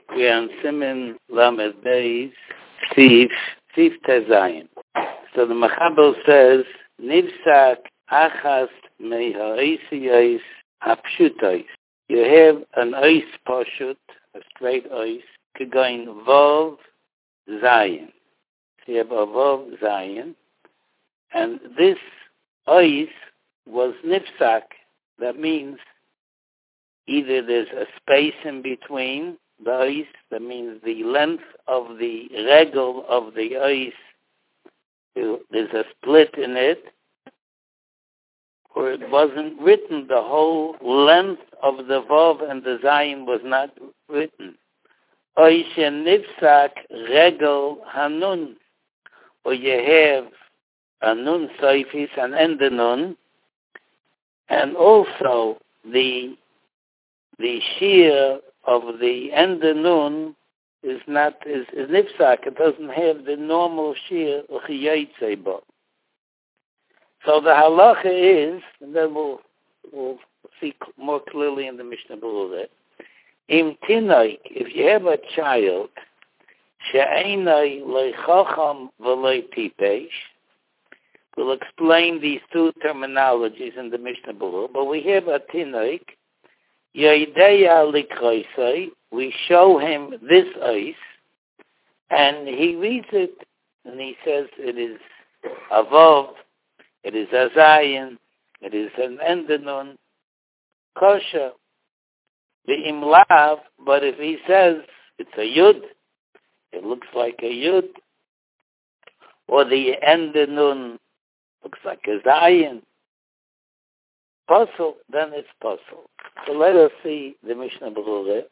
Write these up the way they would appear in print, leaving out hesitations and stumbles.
We are on Siman Lamed Beis, Sif Tezayin. So the Mechaber says, Nivsak achas mei ha'oisiyos ha'pshutos. You have an ois pashut, a straight ois, kegoin vov zayin. So you have a vov zayin, and this ois was nivsak. That means either there's a space in between the ois, that means the length of the regel of the ois, there's a split in it, or it wasn't written. The whole length of the vav and the zayin was not written. Ois nifsak regel hanun, or you have a nun soifis, an end nun, and also the shear of the end nun is nifsak. It doesn't have the normal shear uchiyatzeba. So the halacha is, and then we'll see more clearly in the Mishnah Berurah. Im tinoik, if you have a child, she'einai loy chacham v'loy tipesh. We'll explain these two terminologies in the Mishnah Berurah. But we have a tinoik, yoideya likroisai. We show him this ois, and he reads it, and he says it is a vav, it is a zayin, it is an endenun, kosher, the imlav. But if he says it's a yud, it looks like a yud, or the endenun looks like a zayin, puzzle, then it's puzzle. So let us see the Mishnah Berurah.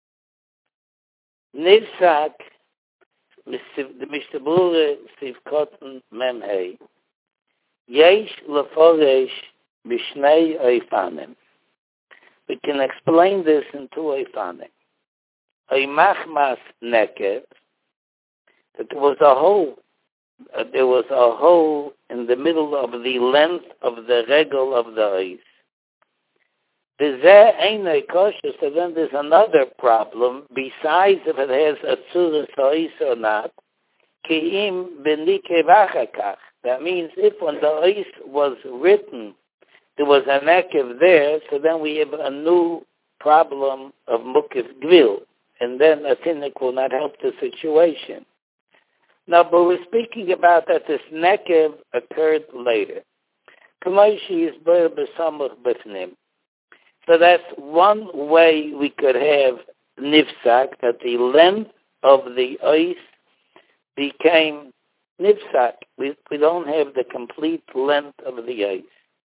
Nivsak, the Mishnah Berurah, Siv Kotten Memhei. Yesh leforesh b'shnei oifanim. We can explain this in two oifanim. Oimachmas nekev, that there was a hole in the middle of the length of the regel of the ois. B'zeh einay kosher, so then there's another problem, besides if it has a tzuras ois or not, ki'im b'nikev achakach. That means if when the ois was written, there was a nekev there, so then we have a new problem of mukif gvil, and then a tinnik will not help the situation. Now, but we're speaking about that this nekev occurred later. K'moishi is ber b'samuch b'fnim. So that's one way we could have nifsak, that the length of the ois became nifsak. We don't have the complete length of the ois.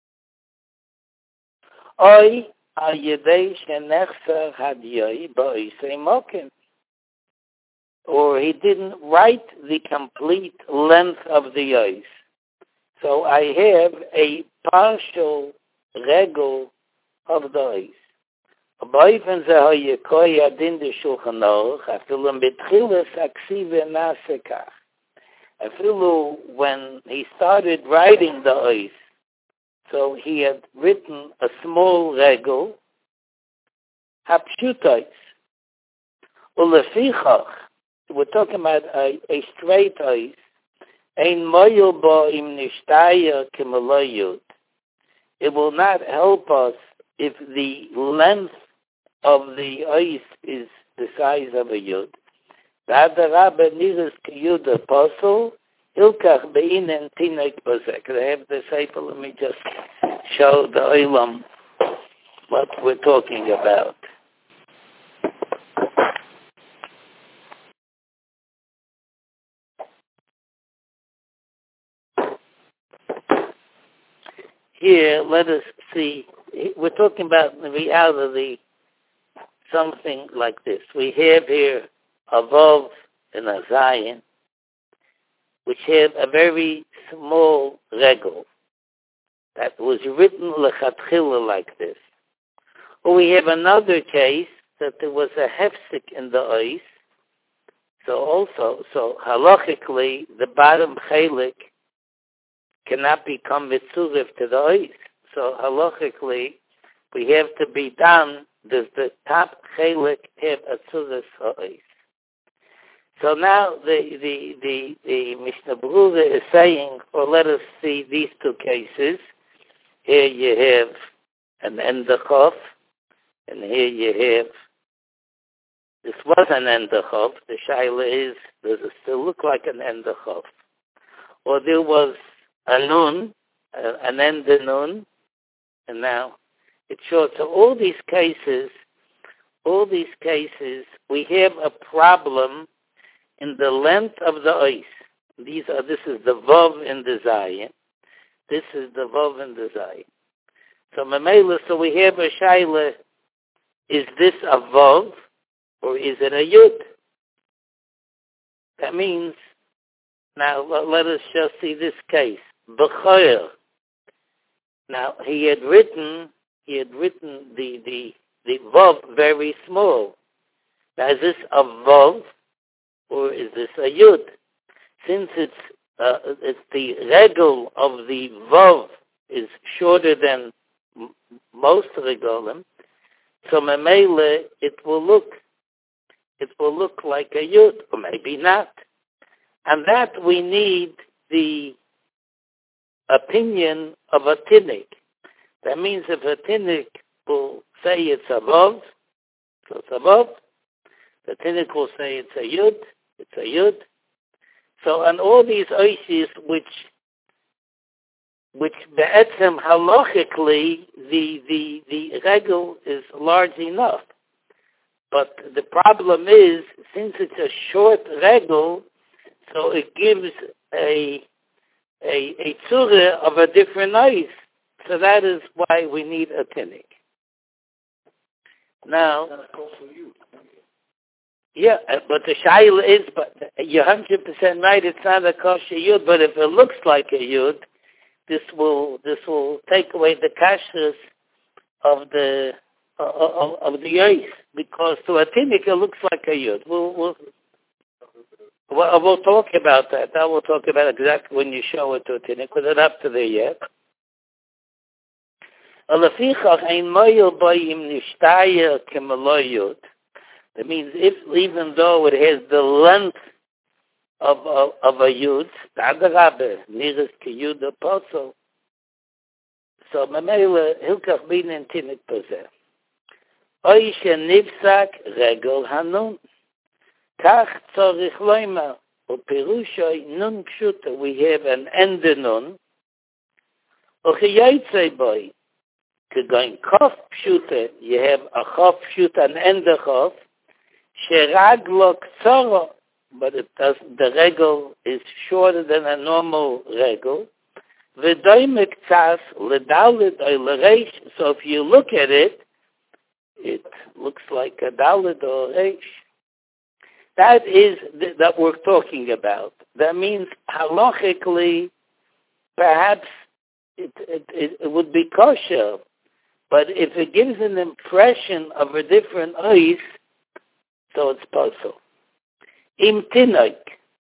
Oy al yedei shenechser hadiyoi ba'oisei mokim. Or he didn't write the complete length of the ois. So I have a partial regel of the ois. Ba'ofen ze hayekoi adin de Shulchan Aruch afilu mitchilas aksive nasekach. Afilu when he started writing the ois, so he had written a small regel, hapshutos. Ulefichach, we're talking about a straight ois, ein moyel bo im nishtaya k'meloyud. It will not help us if the length of the ois is the size of a yud. V'adarabba niras k'yud apostle, hilkach be'inen tinek bozek. I have the sefer. Let me just show the olam what we're talking about. Here, let us see. We're talking about in reality something like this. We have here a vav and a zayin, which have a very small regel that was written lechatchila like this. Or we have another case that there was a hefsek in the ois. So halachically, the bottom chelik cannot become mitzurif to the ois. So halachically, we have to be done does the top chelik have atzuras ha'ois? So now the Mishnah Berurah is saying, well, let us see these two cases. Here you have an endachov, and here you have, this was an endachov. The shaila is, does it still look like an endachov? Or there was a nun, an end nun, and now it's short. So all these cases, we have a problem in the length of the ois. This is the vav in the zayin. This is the vav in the zayin. So mamela, so we have a shaila, is this a vav or is it a yud? That means, now let us just see this case. B'choyer. Now he had written the vav very small. Now is this a vav or is this a yud? Since it's the regel of the vav is shorter than most regalim, so memele it will look like a yud, or maybe not. And that we need the opinion of a tinnik. That means if a tinnik will say it's a vav, so it's a vav. The tinnik will say it's a yud, it's a yud. So on all these oisis which be'etzem halachically the regel is large enough. But the problem is, since it's a short regel, so it gives a tzura of a different ois. So that is why we need a tinnik. Now, yeah, but the shaila is, but you're 100% right, it's not a kosher yud, but if it looks like a yud, this will take away the kashrus of the ois, because to a tinnik it looks like a yud. We'll talk about that. I will talk about exactly when you show it to a tinnik, because it's not up to there yet. That means even though it has the length of a yud, nearest to yud apostle, so mamela hilkach bin in tinnik pozeh. Oy shenivsak regel hanun. Kach tzorich loima. Upirushoy nun pshuta. We have an end nun. Uchiyotzei boy. Kegoin kof pshuta. You have a chof pshuta, an end chof. Sheraglo ktzoro. But the regel is shorter than a normal regel. V'doimek tzas ledalit oy l'reish. So if you look at it, it looks like a dalit or reish. That is that we're talking about. That means halachically, perhaps it would be kosher, but if it gives an impression of a different ois, so it's possible. Im tinoik.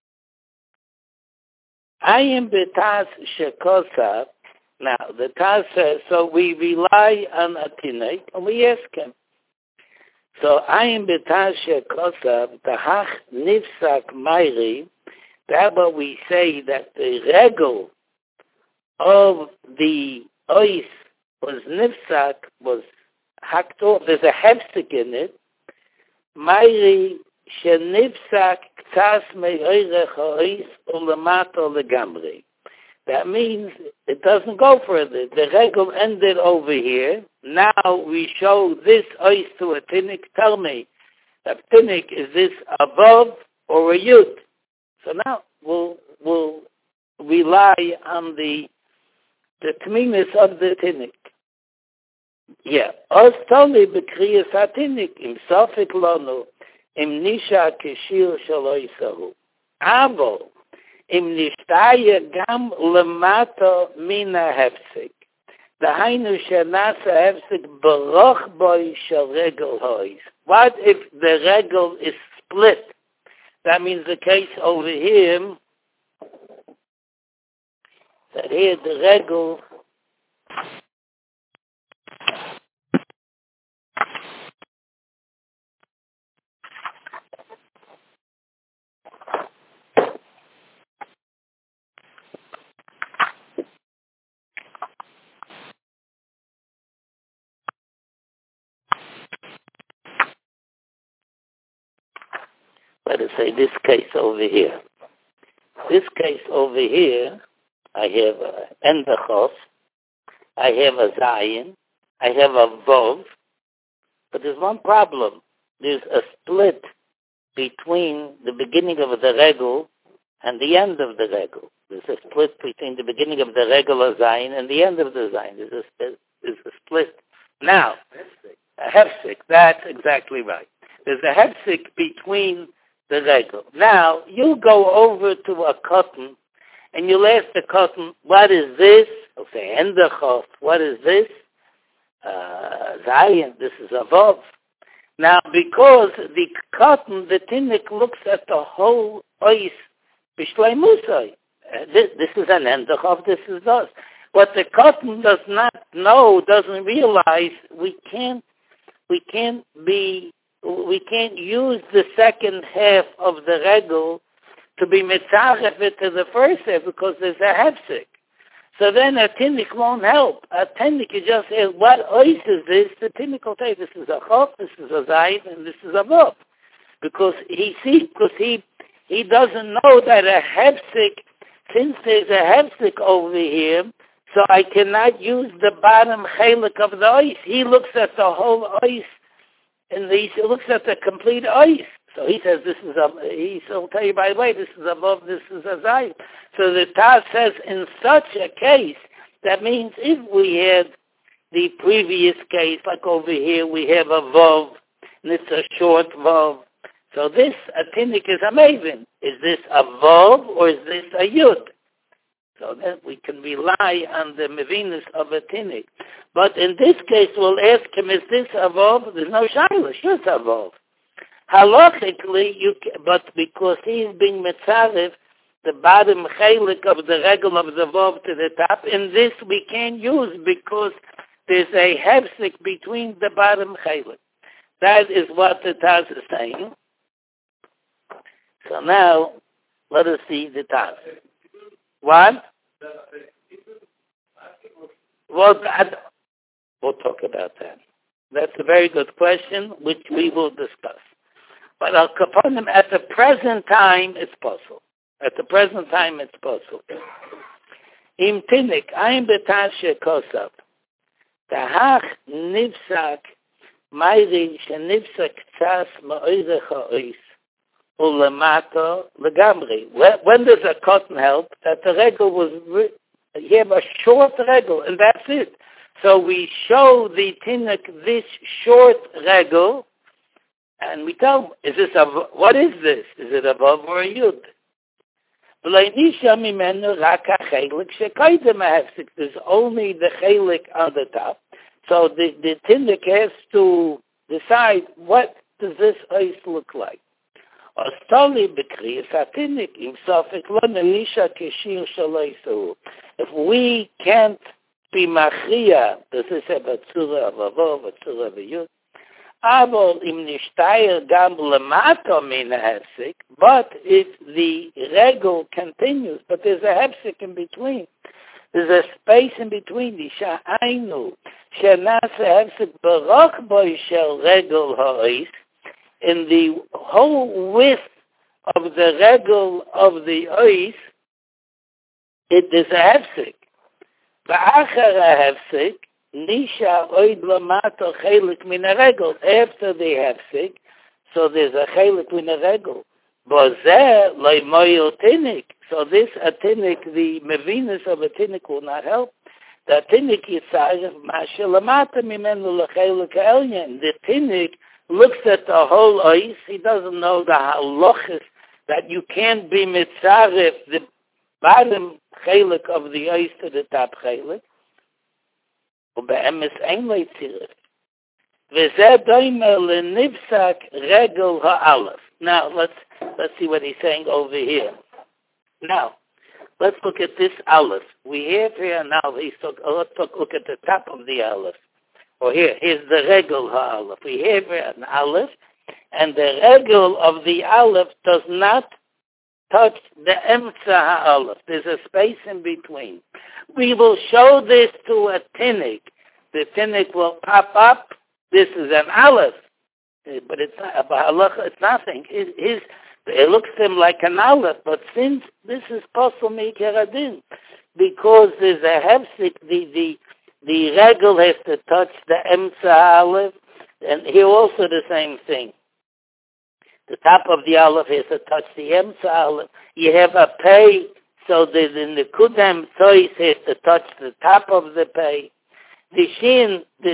I am betas shekosav. Now, the Taz says, so we rely on a tinoik, and we ask him. So, I am betas shekosav, tahach nifsak mairi. That what we say that the regel of the ois was nifsak, was hacked off. There's a hefsik in it. Mairi shenifsak ktas me'oirech ha'ois ulamato legamri. That means it doesn't go further. The regel ended over here. Now we show this ois to a tinnik. Tell me, a tinnik, is this above or a yud? So now we'll rely on the tmimis of the tinnik. Yeah. Os toli b'kriyas ha-tinnik im sofik lonu im nisha kishir shelo yisahu. Avo im nishtaya gam lemato mina hefsik. Dahainu shenasa hefsik baroch boy shel regel hois. What if the regel is split? That means the case over here, that here the regel let us say this case over here. This case over here, I have a Endachos, I have a Zayin, I have a Vov, but there's one problem. There's a split between the beginning of the regel and the end of the regel. There's a split between the beginning of the regel of Zayin and the end of the Zayin. There's a split. Now, a hefsek, that's exactly right. There's a hefsek between the regel. Now, you go over to a cotton and you'll ask the cotton, what is this? He'll say, Endachos, what is this? Zayin, this is a Vov. Now, because the cotton, the tinnik looks at the whole ois b'shleimusai. This is an Endachos, this is us. What the cotton does not know, doesn't realize, we can't use the second half of the regel to be mitzaref to the first half because there's a hefsek. So then a tinnik won't help. A tinnik, you just say, what ois is this? The tinnik will say, this is a chof, this is a zayin, and this is a vov. Because he doesn't know that a hefsek, since there's a hefsek over here, so I cannot use the bottom chelik of the ois. He looks at the whole ois, and he looks at the complete ois. So he says, he'll tell you, by the way, this is above, this is a zayin. So the Taz says, in such a case, that means if we had the previous case, like over here, we have a vov, and it's a short vov. So this, a tinnik is a maven. Is this a vov, or is this a yud? So that we can rely on the mevinus of a tinnik. But in this case, we'll ask him, is this a vov? There's no shayla, sure it's a vov. Halachically, but because he is being mitzarev, the bottom chelik of the regel of the vov to the top, in this we can't use because there's a hefsek between the bottom chelik. That is what the Taz is saying. So now, let us see the Taz. What? Well, we'll talk about that. That's a very good question, which we will discuss. But Al Kaponim, at the present time, it's possible. At the present time, it's possible. Im tinnik, ein betashe kosab, tahach nivsak, mayri shenivsak tzas ma'oirecha ois, ulemato legamri. When does a cotton help? That the regel was, you have a short regel, and that's it. So we show the tinnik this short regel, and we tell him, what is this? Is it a vav or a yud? There's only the chelik on the top. So the tinnik has to decide, what does this ice look like? If we can't be machria, does this have a tzura of a vav, a tzura of a yud? But if the regel continues, but there's a hefsek in between, there's a space in between, the sha'ainu, she'nasa hefsek barok boy shel regel ha'is, in the whole width of the regel of the ois, there's a hefsek. Ba'achar a hefsek, Nisha oid lamato chelik min a regel. After the hefsek, so there's a chelik min a regel. Bozeh loy moyel tinnik. So this a tinnik, the mevinus of a tinnik will not help. The tinnik yitzayef mashe lamata mimenu lechelik elyon. The tinnik looks at the whole ois. He doesn't know the halachas that you can't be mitzaref the bottom chelik of the ois to the top chelik. ובאמס אין לו יצירף. וזה דומה לנפסק רגל האלף. Now, let's see what he's saying over here. Now, let's look at this aleph. We have here now, let's look at the top of the aleph. Or here's the regel ha'aleph. We have here an aleph, and the regel of the aleph does not touch the emtza ha'aleph. There's a space in between. We will show this to a tinnik. The tinnik will pop up. This is an aleph, but it's not a halacha. It's nothing. It looks to him like an aleph, but since this is possible mikeradin, because there's a hefsek, the regel has to touch the emsa aleph, and here also the same thing. The top of the aleph has to touch the emsa aleph. You have a pay, so the kudem tois has to touch the top of the pay. The shin, the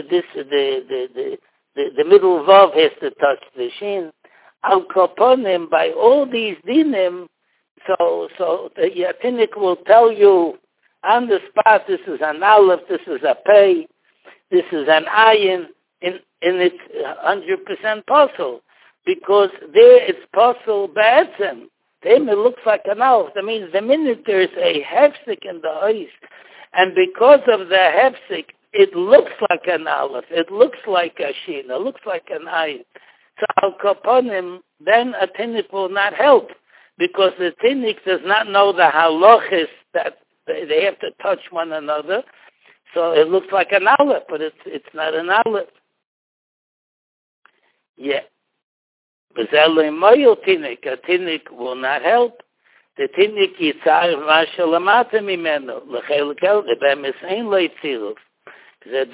middle vav has to touch the shin. Al koponim, by all these dinim, so the Yatinik will tell you on the spot, this is an aleph, this is a pay, this is an ayin, and it's 100% possible. Because there it's possible ba'etzem. Then it looks like an aleph. That means the minute there's a hefsek in the ois, and because of the hefsek, it looks like an aleph, it looks like a shin, it looks like an ayin. So al kaponim, then a tinnik will not help, because the tinnik does not know the halachis that they have to touch one another. So it looks like an aleph, but it's not an aleph. Yeah. A tinnik will not help. The tinnik yitzar mashalamata mimeno lechelikel lebemis ein leitziluf. In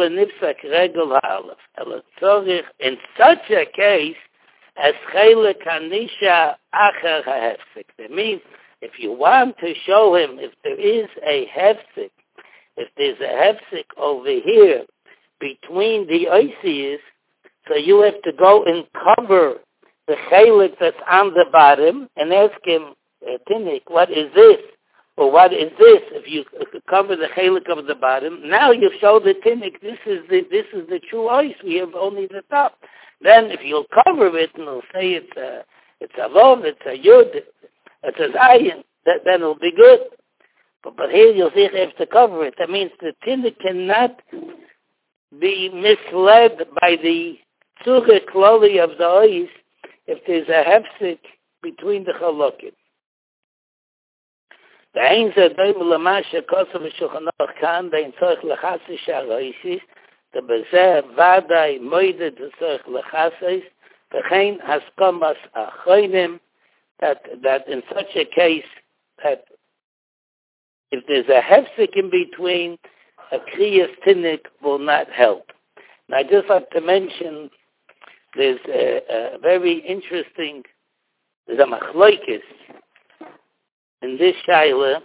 such a case, as chelik hanisha acher hahefsek. That means, if you want to show him if there is a hefsek, if there's a hefsek over here between the oisies, so you have to go and cover the chelik that's on the bottom and ask him, Tinnik, what is this? Or what is this? If you cover the chelik of the bottom, now you show the tinnik, this is the true ice. We have only the top. Then if you'll cover it and you'll say it's a vav, it's a yud, it's a zayin, then it'll be good. But here you'll see you have to cover it. That means the tinnik cannot be misled by the tzugah kloli of the ice if there's a hefsek between the chalokim. The Ein Zadoim Lamasha Kosovo Shulchanach Kan, the Intzorch Lechasis Sharoisis, the Bezer Vadai Moide the Tzorch Lechasis, the Chain Haskomas Achoinim, that in such a case, that if there's a hefsek in between, a Kriyas Tinnik will not help. And I just like to mention, there's a very interesting, there's a machloikis in this shaila.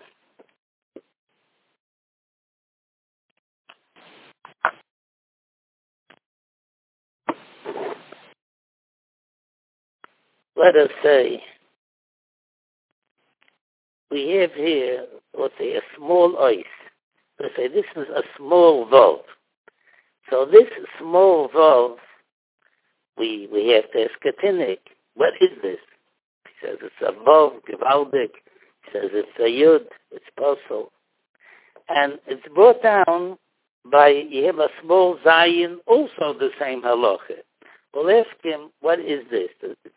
Let us say we have here, let's say, a small ice. Let's say this is a small valve. So this small valve, we have to ask a tinnik, what is this? He says it's a valve, gewaldig. He says it's a yud, it's possible. And it's brought down by, you have a small zayin, also the same halacha. We'll ask him, what is this?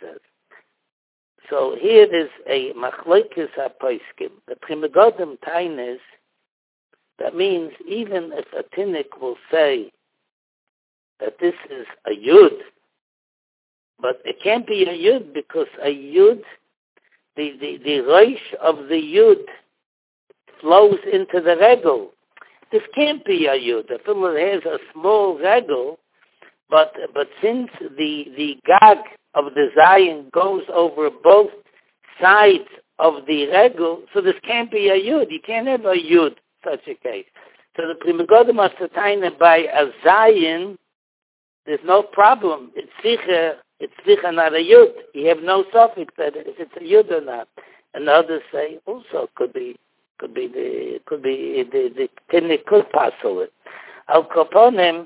So here is a machlokes hapoiskim. The primagodim tainus, that means even if a tinnik will say that this is a yud, but it can't be a yud because a yud, the reish of the yud flows into the regel. This can't be a yud. The fellow has a small regel, but since the gag of the zayin goes over both sides of the regel, so this can't be a yud. You can't have a yud such a case. So the primagodim must attain by a zayin. There's no problem. It's sicher not a yud. You have no suffix that if it's a yud or not. And others say also could be the tinnik could passel it. Al koponim.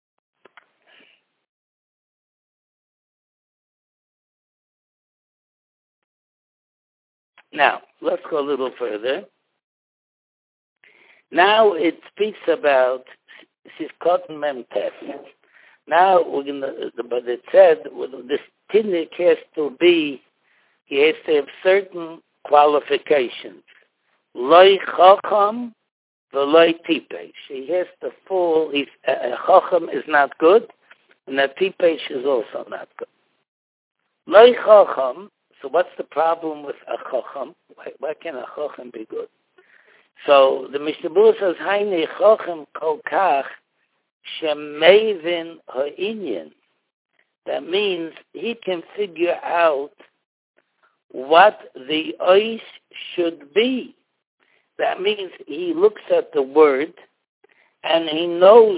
Now let's go a little further. Now it speaks about Sivkot Mem Tes. Now but it said this tinnik has to be, he has to have certain qualifications. Loi chacham v'loi tipesh. He has to fall. A chacham is not good, and a tipesh is also not good. Loi chacham. So what's the problem with a chacham? Why can't a chacham be good? So the Mishnah Berurah says, Haine chacham kol kach shemevin ha'inyan. That means he can figure out what the ois should be. That means he looks at the word and he knows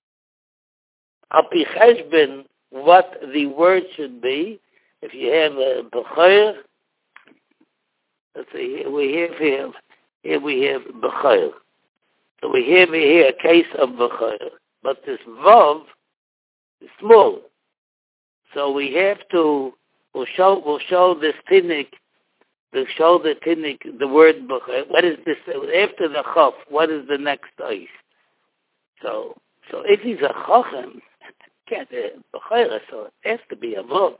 api cheshbon what the word should be. If you have a b'chayr, let's see, here we have b'chayr. So we have here a case of b'chayr, but this vav is small. So we have to, we'll show this tinnik, we'll show the tinnik, the word b'chayr. What is this, after the chaf, what is the next ice? So if he's a chacham, can't b'chayr, so it has to be a vav.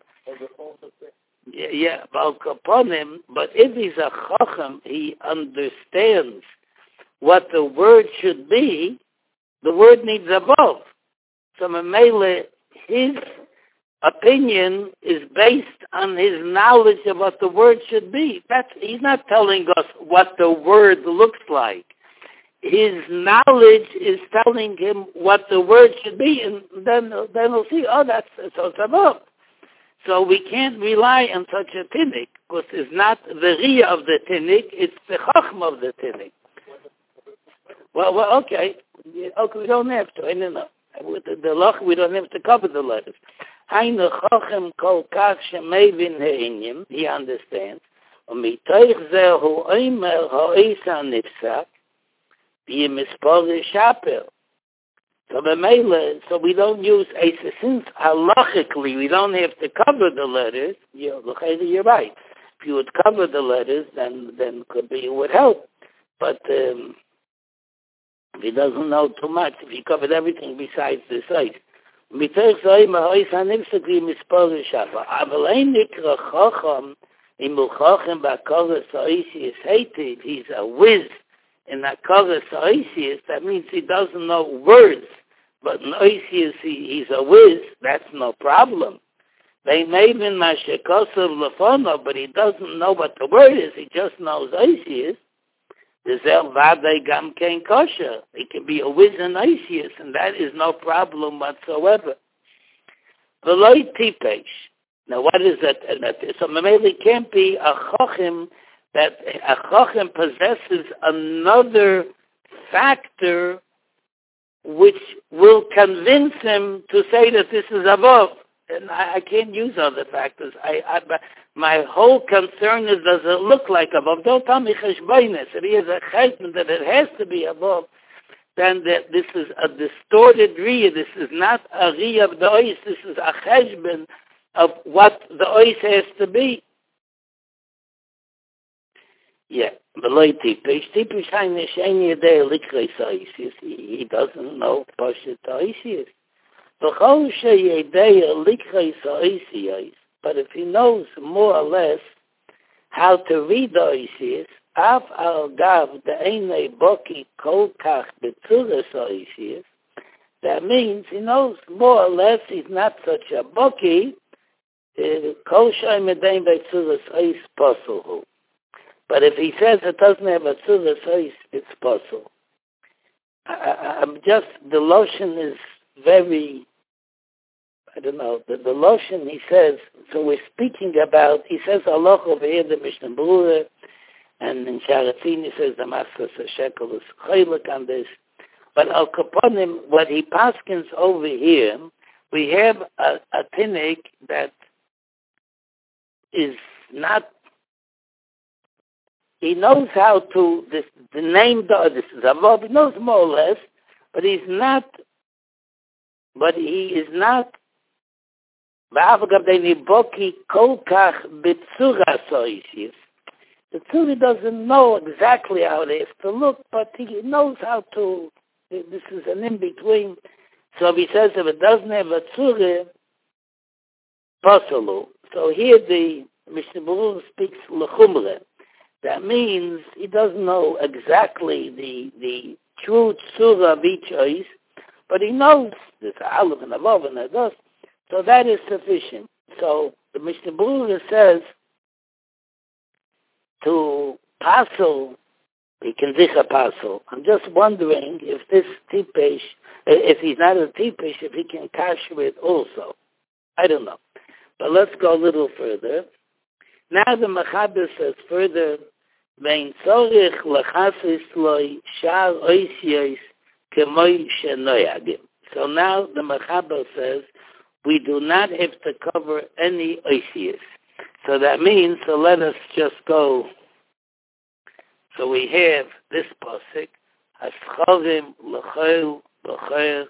Yeah, upon him. But if he's a chacham, he understands what the word should be. The word needs a vav. So Mamele, his opinion is based on his knowledge of what the word should be. He's not telling us what the word looks like. His knowledge is telling him what the word should be, and then he'll see, oh, so it's a vav. So we can't rely on such a tinnik, because it's not the riyah of the tinnik, it's the chachma of the tinnik. Well, okay, we don't have to. No. With the lach, we don't have to cover the letters. Hainu chachem kol kach shemevin ha'inyan, he understands. Umitoich zehu oimer ha'isa nifsak, v'yimispor shaper. So we don't use Eisa. Since halachically we don't have to cover the letters, you're right. If you would cover the letters, then could be it would help. But if he doesn't know too much, if he covered everything besides the size. He's a whiz in Hakaras Ha'isius. That means he doesn't know words. But in Oisius, he's a whiz. That's no problem. They may be Mashekosov Lefono, but he doesn't know what the word is. He just knows Oisius. The Zel Vade Gam Ken Kosher. He can be a whiz in Oisius, and that is no problem whatsoever. Veloy Tipesh. Now, what is that? So, Mameli can't be a Chochem, that a Chochem possesses another factor which will convince him to say that this is above. And I can't use other factors. My whole concern is, does it look like above? Don't tell me cheshbainis. It is a cheshbon that it has to be above. Then that this is a distorted riyah. This is not a riyah of the ois. This is a cheshbon of what the ois has to be. Yeah. He doesn't know Pashat Oisius. But if he knows more or less how to read Oisius, Av al Gav the Eine Boki Kol Kach Betzuras Oisius, that means he knows more or less. He's not such a Boki. Kol Shai Medein Betzuras Ois Poselhu. But if he says it doesn't have a Tzuras Ois, it's possible. The lotion is very, I don't know, the lotion he says, so we're speaking about, he says Allah over here, the Mishnah Berurah, and in Sharatzin he says the Master Shekel is chaylik on this. But Al Kaponim, what he paskins over here, we have a tinnik that is not, he knows how to, the name, this is Avav, he knows more or less, but he is not, the Tzuri doesn't know exactly how it has to look, but he knows how to, this is an in-between. So he says if it doesn't have a Tzuri, Pasalu. So here the Mishnah Berurah speaks L'chumre. That means he doesn't know exactly the true tzura of each ois, but he knows there's an aleph and a vav and a dos, so that is sufficient. So the Mishnah Berurah says to Passel, he can sich a Passel. I'm just wondering if this Tipesh, if he's not a Tipesh, if he can kasher it also. I don't know. But let's go a little further. Now the Mechaber says further, Vein tzorich lechasis loy shar oisiyos kemoi shenoyagim. So now the Mechaber says, we do not have to cover any oisiyos. So that means, so let us just go. So we have this pasuk, Hascharim l'chol b'cher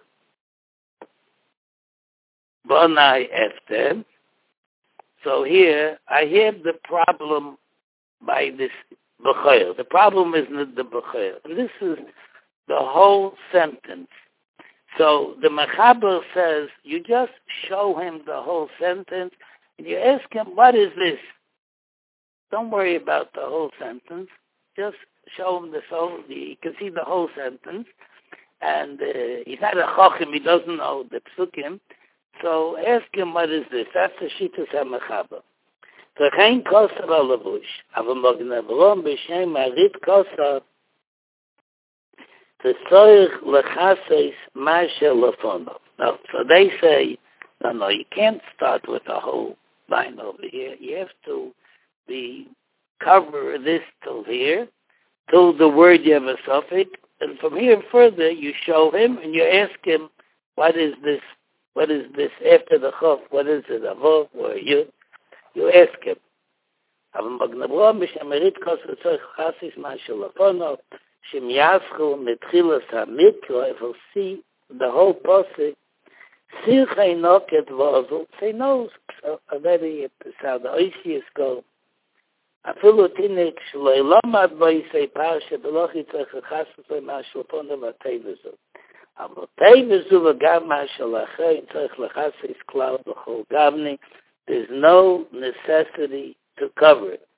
bonai eftem. So here, I have the problem by this b'cher. The problem is not the b'cher. And this is the whole sentence. So the Mechaber says, you just show him the whole sentence, and you ask him, what is this? Don't worry about the whole sentence. Just show him the whole, he can see the whole sentence. And he's not a chochem, he doesn't know the psukim. So ask him, what is this? That's the Shittas HaMechaber. V'chein kosar alavush, aber magnavrom b'shem arit kosar, t'tzorich lechaseis masher lefonov. Now, so they say, no, you can't start with the whole line over here. You have to cover this till here, till the word you have a suffix, and from here further you show him and you ask him, what is this? What is this after the chof? What is it? Avov or you? You ask him. Aber Magnavrom b'shemerit kosar tzorich chasis masher lefonov, shem yaschu mitchilas hamikro, if he'll see the whole pasuk, Sirchei noket v'ozul, say knows already how the oisius go. Afilu tinik shloi lomad b'yisei parsha b'loch yitzach chasus le'mashal ponav ha'tevezu. Avo tevezu v'gav mashal acher yitzach lechasis klal b'chol gavni. There's no necessity to cover it.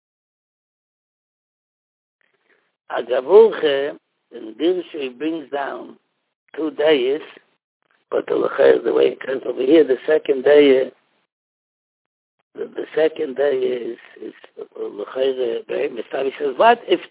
Agavulche, in Dirshu, brings down 2 days, but the way it comes over here, the second day is he says, what if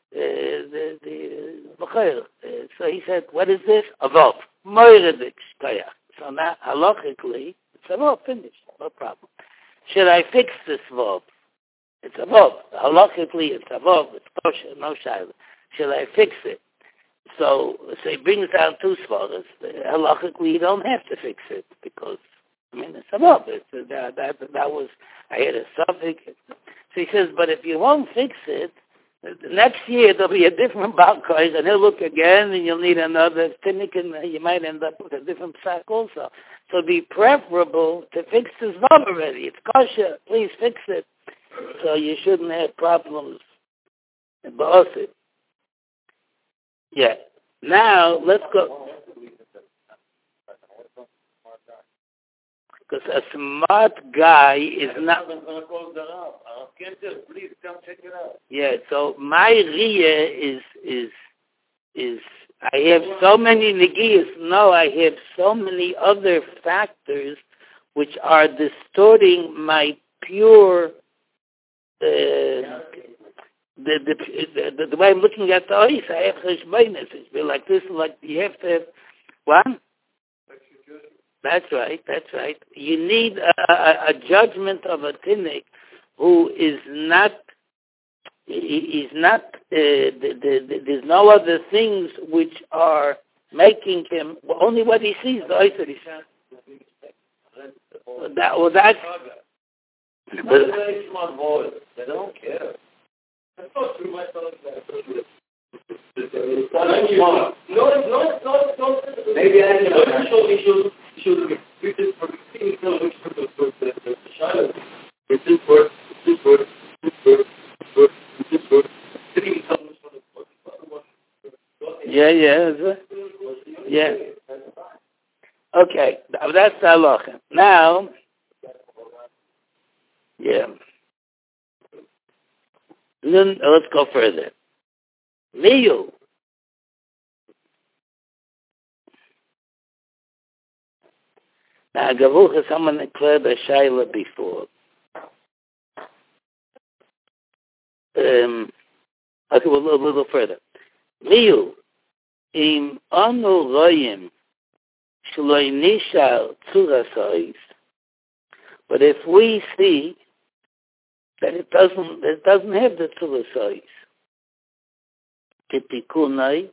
so he said, what is this? Avov. Moiridik Shkaya. So now, halachically, it's Avov, finished, no problem. Should I fix this Vav? It's Avov. Halachically, it's Avov, it's kosher, no shayla. Should I fix it? So he brings down 2 svaras. Halachically, you don't have to fix it, because, it's Avov. That was, I had a suffix. So he says, but if you won't fix it, the next year there'll be a different Balkois, and he'll look again, and you'll need another tinnik, and you might end up with a different psak also. So it'd be preferable to fix this Vav already. It's kosher. Please fix it. So you shouldn't have problems in Ba'osid. Yeah. Now, let's go. Because a smart guy is not... Please come check it out. Yeah, so my Riyah is I have so many negiyas. No, I have so many other factors which are distorting my pure... The way I'm looking at the ois, I have cheshbonos. It's like this, like you have to have what? That's right. You need a judgment of a tinnik who is not. He's not. There's no other things which are making him only what he sees. The ois that he sees. That's. But, very smart boys. They don't care. I thought through my thoughts that no. Maybe I should read this for 15 minutes for the child. It's this word. Yeah. Okay, that's the halacha. Now, yeah. Then let's go further. Liu. Now, Gavucha, someone declared a shaila before. Okay, well, a little further. Miu, im anu royim, shloi nishal tzuras. But if we see that it doesn't have the tzuras, kitikunai,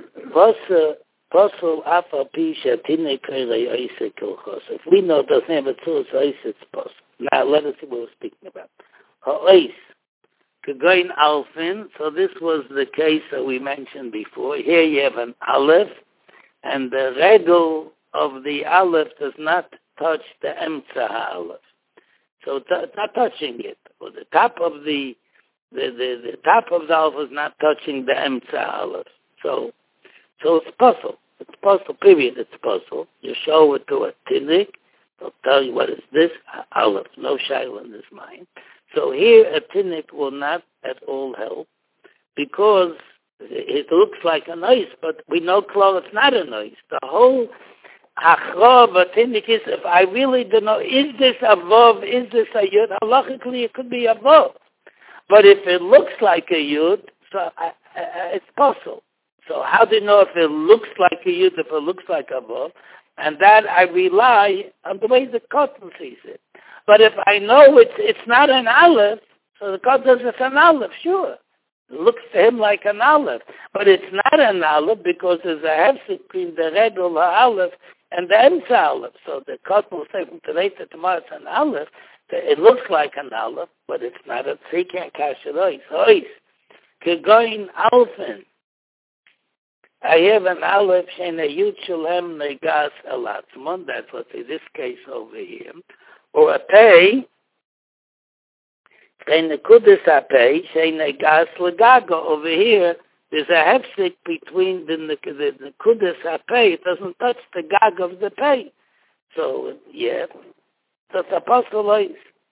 Posel afa pisha tine kere oise kilchos. If we know it doesn't have a tzuras ois, it's possible. Now let us see what we're speaking about. Ha'ois, kegoin alfin. So this was the case that we mentioned before. Here you have an aleph, and the regel of the aleph does not touch the emtza ha'aleph. So it's not touching it. Or the top of the top of the aleph is not touching the emtza ha'aleph. So it's puzzle. It's puzzle, period. It's puzzle. You show it to a tinnik. They'll tell you what is this. Aleph. No shaila in this mind. So here a tinnik will not at all help because it looks like a noise, but we know clearly it's not a noise. The whole achra of a tinnik is, if I really don't know, is this a vav, is this a yud? Halachically it could be a vav. But if it looks like a yud, so it's puzzle. So how do you know if it looks like a yud, if it looks like a vav? And that I rely on the way the cotton sees it. But if I know it's not an aleph, so the cotton says it's an aleph, sure. It looks to him like an aleph. But it's not an aleph because there's a hefsek between the regel aleph and the emtza aleph. So the cotton will say from today to tomorrow it's an aleph. It looks like an aleph, but it's not a so he can't cash it ois. Ois. Kegoin alfen. I have an aleph shena yud shalem negas elatzmon. That's let's say this case over here, or a pei. Shena kudus a pei shena negas legaga over here. There's a hefsek between the kudus a pei. It doesn't touch the gag of the pei. So yeah, so it's a possible.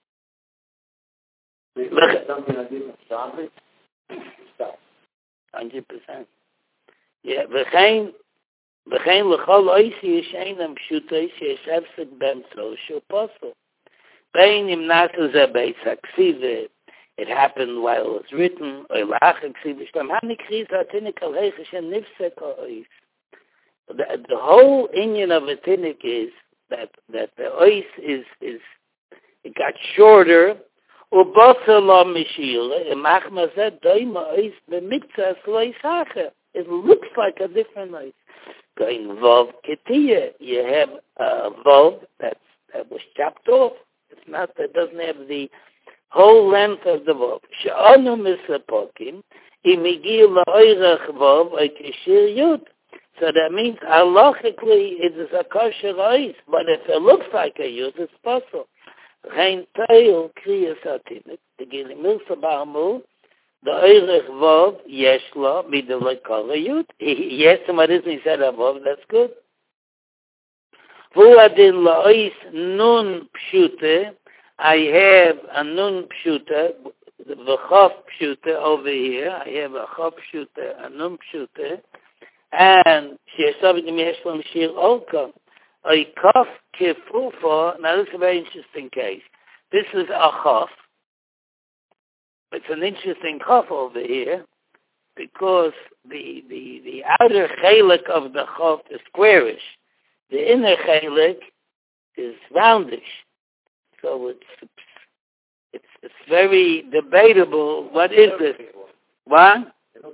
100%. Yeah, וכן לכל אויסי יש אינם פשוטי שיש הפסק באמצעו שהוא פוסל. בין אם נעשה זה בייס הכסיבה, it happened while it was written, או לאח הכסיבה שלם, הנקריז התינק על היכה שנפסק האויס. The whole Indian of a tinnik is that the ois is it got shorter, ובוסר לא משילה, ומחמא זה דוימה ois במקצה לא יסחר. It looks like a different noise. Going vav ketiyah, you have a vav that was chopped off. It's not, that doesn't have the whole length of the vav. She'anu misapokim, imigil la'oirach vav, oikishir yud. So that means, halachically, it is a kosher ois, but if it looks like a yud, it's possible. Rein teil kriyas atinik, the gilimil sabamu, the Eirech Vav, Yeshla, Midulay Kalayut. Yes, somebody said a Vav, that's good. Vuadin La'is Nun Pshute, I have a Nun Pshute, the Chav Pshute over here. I have a Chav Pshute, a Nun Pshute, and Sheeshavim Yeshlam Shir Olka. A Kaf Kefufa, now this is a very interesting case. This is a Chav. It's an interesting chaf over here because the outer chelik of the chaf is squarish. The inner chelik is roundish. So it's very debatable. What is this? What?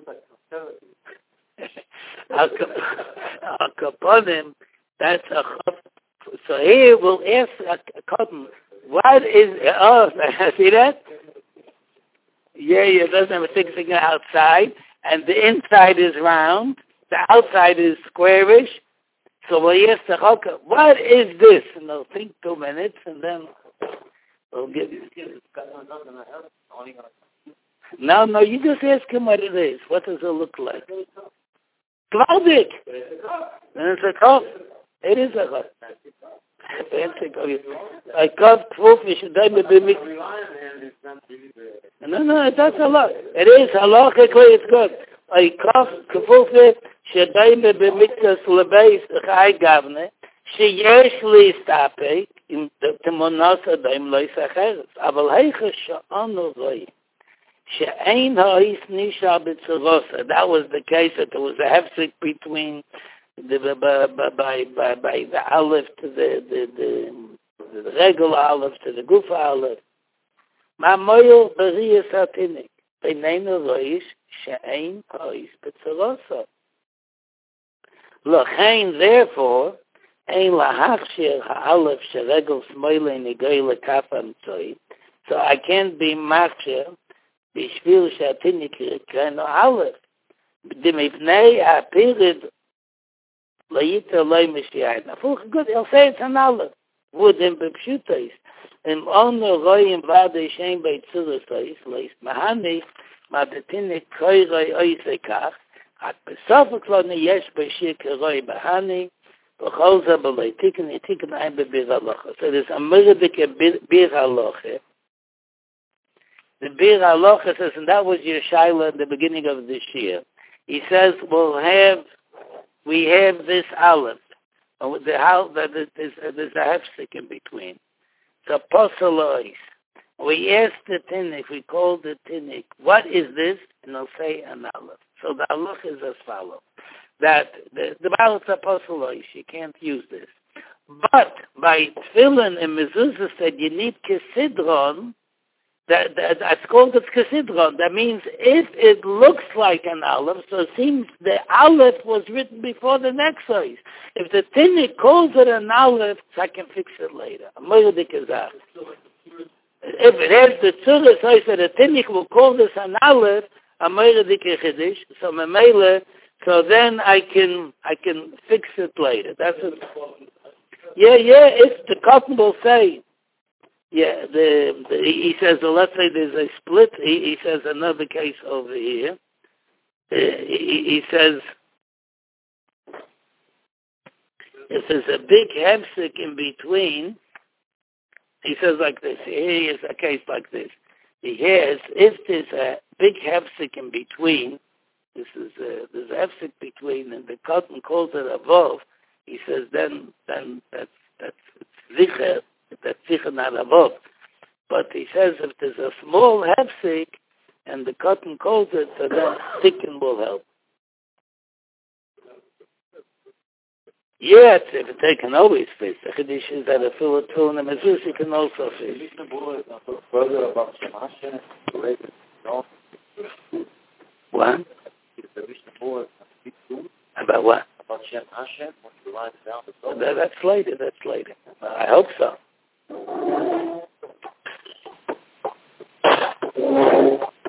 Al kaponim. That's a chaf. So here we'll ask a cotton. What is? Oh, see that? Yeah, it doesn't have a thick thing outside, and the inside is round, the outside is squarish. So we'll ask the chokah, what is this? And they'll think 2 minutes, and then we'll give you. No, you just ask him what it is. What does it look like? Glaudik. And it's a cup. It is a cup. I cut fish and then no, that's a lot. It is halachically it's good. I cut fish שדיים במקצת לבייס חי גבנה שיש להסתפק עם תמונת הדיים לא יסחרץ אבל היכה שענו זוי she'ein ha'is nisha b'tzerosa. That was the case that there was a hefsek between the by the aleph to the regular aleph to the gufa aleph. Ma'moyel b'riyas hatinik. B'neinu roish she'ein ha'is b'tzerosa. L'chein, therefore, ein lahachshir ha'aleph she'regel smoile nigay lekafam tzoi. So I can't be machshir b'shvil she'atinik k'reno aleph. B'dimipnei ha'pirid la'yita loy mishiayim. Afuch good, he'll say it's an aleph. Wooden b'pshutais. Im ono royim vade shein b'tzuras lois mahani ma'betinik koiroi oisekach. At besofik lo neyesh b'shir k'roi bahani v'chol ze b'loi tikkun ein b'bir halacha. So there's a murdik bir halacha. The bir halacha says, and that was your shaila in the beginning of this year. He says, we have this aleph. There's a hefsek in between. So posolois. We asked the tinnik, we called the tinnik, what is this? And they'll say an aleph. So the halach is as follows: that the balance apostolois, you can't use this. But by tefillin and mezuzah said you need kesidron. That's called the kesidron. That means if it looks like an aleph, so it seems the aleph was written before the next size. If the tinnik calls it an aleph, so I can fix it later. If it has the tzura size that the tinnik will call this an aleph, so then I can fix it later. That's it. Yeah. If the cotton will say, yeah, he says, well, let's say there's a split. He says another case over here. He says, if there's a big hefsek in between, he says like this. Here is a case like this. He has, if there's a big hefsek in between, there's a hefsek between, and the cotton calls it above. He says then that's zicher. That's sicher not above. But he says if there's a small hefsek and the cotton calls it, so then thicken will help. Yeah, if they can always fit. The Chiddush is that a full tool and a mezuzah can also fit. What? About what? About Shem Hashem, when you lie down the soul. That's later. I hope so.